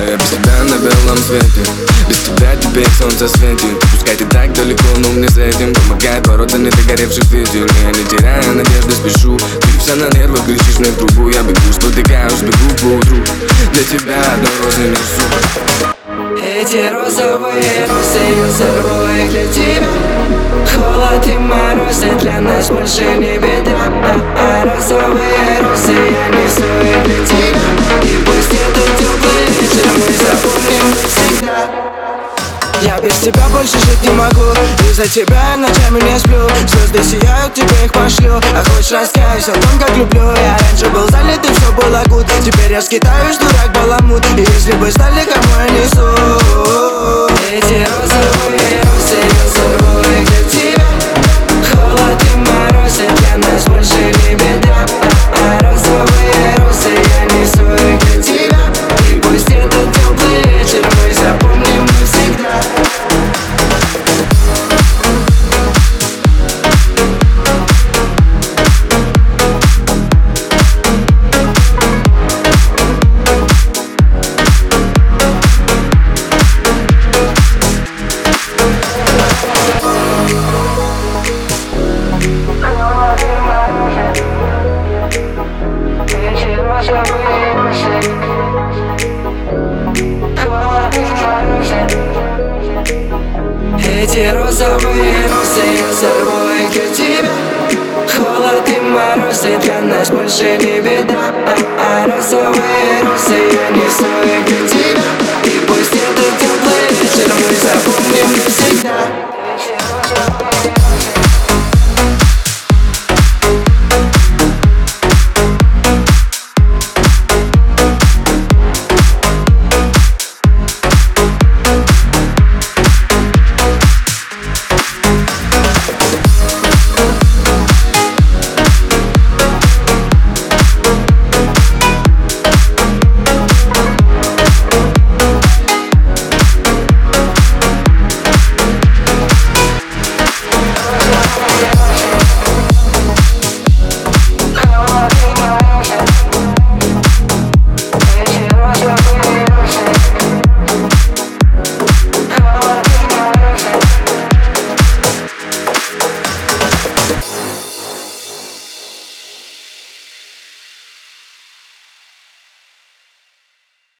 Я без тебя на белом свете, без тебя теперь солнце светит. Пускай ты так далеко, но мне с этим помогает бороться не догоревших ветер. Я не теряю надежды, спешу. Ты вся на нервах, кричишь мне в трубу. Я бегу, спотыкаюсь, бегу по утру. Для тебя одной розы несу. Эти розовые розы я сорву их для тебя. Холод и морозы для нас больше не беда. Розовые розы я несу их для тебя. И пусть этот теплый вечер мы запомним навсегда. Я без тебя больше жить не могу. Из-за тебя я ночами не сплю. Звезды сияют, тебе их пошлю. А хочешь раскаюсь о том, как люблю. Я раньше был залит и все было гуд. Теперь я скитаюсь, дурак, баламут. И если бы стали, кому я несу. Эти розовые розы я сорву их для тебя. Холод и морозы для нас больше не беда. Розовые розы я несу их для тебя. И пусть этот теплый вечер мы запомним навсегда. Эти розовые розы я сорву их для тебя. Холод и морозы для нас больше не беда. Розовые розы